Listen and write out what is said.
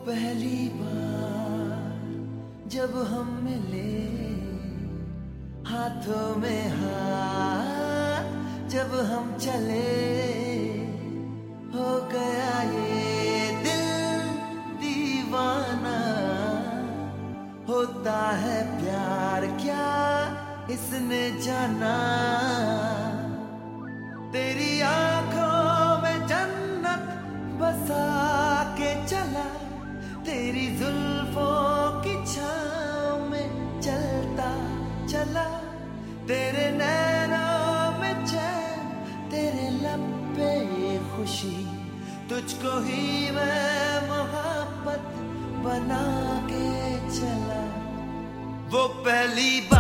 पहली बार जब हम मिले, हाथों में हाथ जब हम चले, हो गया ये दिल दीवाना। होता है प्यार क्या इसने जाना, तेरी आंखों में जन्नत बसा के चला, तेरी जुल्फों की छाँव में चलता चला, तेरे नैनों में चैन, तेरे लब पे खुशी, तुझको ही मैं मोहब्बत बना के चला। वो पहली